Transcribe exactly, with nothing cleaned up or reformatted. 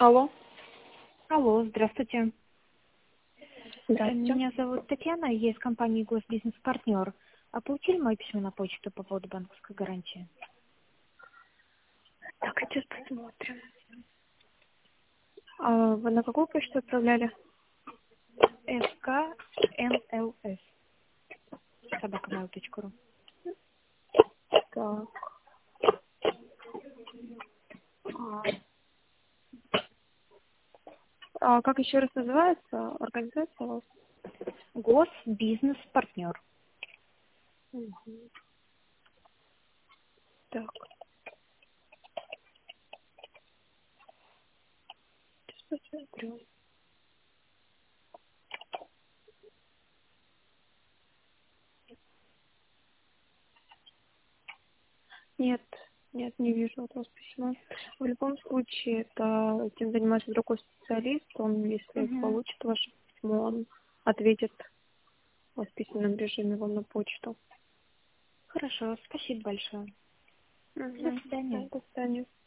Алло, Алло, здравствуйте. Э, здравствуйте. Меня зовут Татьяна, я из компании Госбизнес-партнер. А получили мое письмо на почту по поводу банковской гарантии? Так, сейчас посмотрим. А вы на какую почту отправляли? ФКМЛС, собакамейл точка ру. Так. А, а как еще раз называется организация у вас? Госбизнес-партнер. Мгм. Так, сейчас посмотрю. Нет, нет, не вижу от вас письма. В любом случае, это этим занимается другой специалист. Он, если Угу. получит ваше письмо, он ответит в письменном режиме вам на почту. Хорошо, спасибо большое. До Угу. свидания. До свидания.